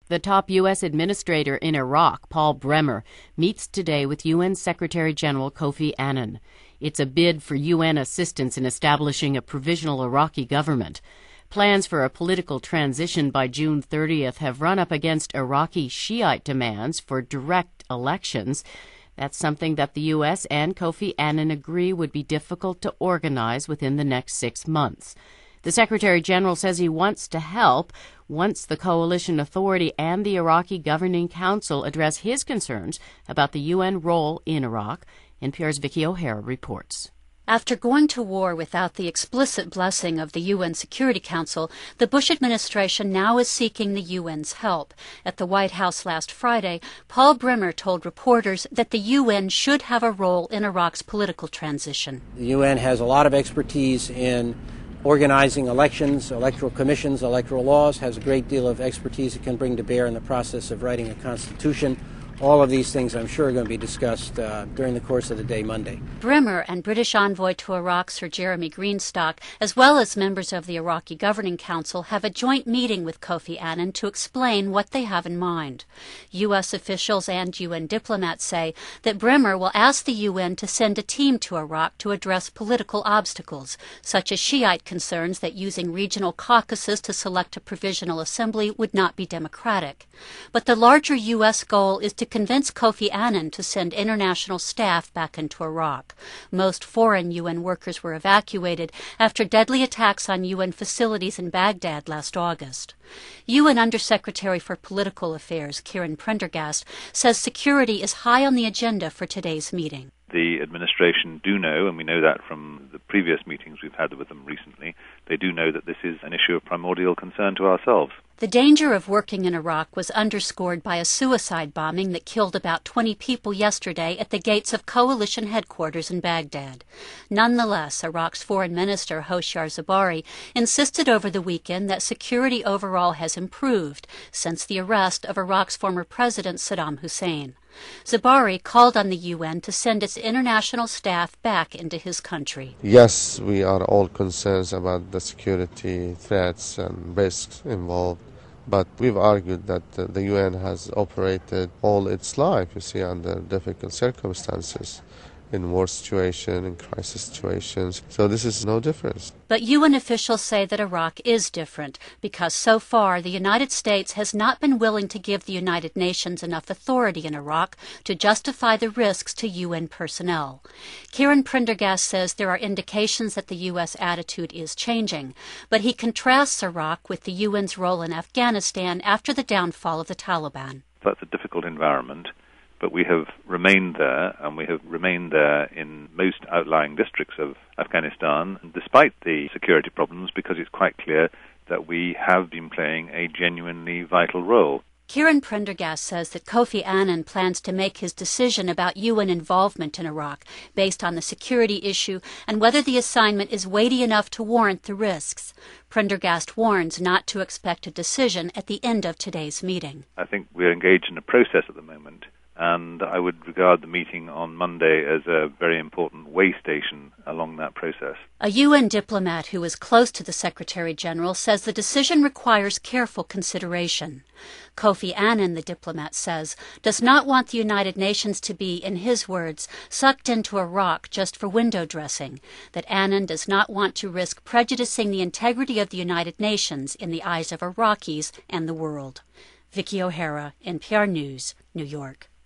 The top U.S. administrator in Iraq, Paul Bremer, meets today with UN Secretary General Kofi Annan. It's a bid for UN assistance in establishing a provisional Iraqi government. Plans for a political transition by June 30th have run up against Iraqi Shiite demands for direct elections. That's something that the U.S. and Kofi Annan agree would be difficult to organize within the next 6 months. The Secretary General says he wants to help once the coalition authority and the Iraqi Governing Council address his concerns about the UN role in Iraq. NPR's Vicki O'Hara reports. After going to war without the explicit blessing of the UN Security Council, the Bush administration now is seeking the UN's help. At the White House last Friday, Paul Bremer told reporters that the UN should have a role in Iraq's political transition. The UN has a lot of expertise in organizing elections, electoral commissions, electoral laws, has a great deal of expertise it can bring to bear in the process of writing a constitution. All of these things, I'm sure, are going to be discussed during the course of the day Monday. Bremer and British envoy to Iraq, Sir Jeremy Greenstock, as well as members of the Iraqi Governing Council, have a joint meeting with Kofi Annan to explain what they have in mind. U.S. officials and UN diplomats say that Bremer will ask the UN to send a team to Iraq to address political obstacles, such as Shiite concerns that using regional caucuses to select a provisional assembly would not be democratic. But the larger U.S. goal is to convince Kofi Annan to send international staff back into Iraq. Most foreign UN workers were evacuated after deadly attacks on UN facilities in Baghdad last August. UN Undersecretary for Political Affairs, Kieran Prendergast, says security is high on the agenda for today's meeting. The administration do know, and we know that from the previous meetings we've had with them recently, they do know that this is an issue of primordial concern to ourselves. The danger of working in Iraq was underscored by a suicide bombing that killed about 20 people yesterday at the gates of coalition headquarters in Baghdad. Nonetheless, Iraq's Foreign Minister Hoshyar Zebari insisted over the weekend that security overall has improved since the arrest of Iraq's former president Saddam Hussein. Zebari called on the UN to send its international staff back into his country. Yes, we are all concerned about the security threats and risks involved. But we've argued that the UN has operated all its life, under difficult circumstances, in war situations, in crisis situations. So this is no difference. But UN officials say that Iraq is different because so far the United States has not been willing to give the United Nations enough authority in Iraq to justify the risks to UN personnel. Kieran Prendergast says there are indications that the U.S. attitude is changing, but he contrasts Iraq with the UN's role in Afghanistan after the downfall of the Taliban. That's a difficult environment. But we have remained there, and we have remained there in most outlying districts of Afghanistan, despite the security problems, because it's quite clear that we have been playing a genuinely vital role. Kieran Prendergast says that Kofi Annan plans to make his decision about UN involvement in Iraq based on the security issue and whether the assignment is weighty enough to warrant the risks. Prendergast warns not to expect a decision at the end of today's meeting. I think we're engaged in a process at the moment. And I would regard the meeting on Monday as a very important way station along that process. A UN diplomat who is close to the Secretary General says the decision requires careful consideration. Kofi Annan, the diplomat says, does not want the United Nations to be, in his words, sucked into Iraq just for window dressing, that Annan does not want to risk prejudicing the integrity of the United Nations in the eyes of Iraqis and the world. Vicki O'Hara, NPR News, New York.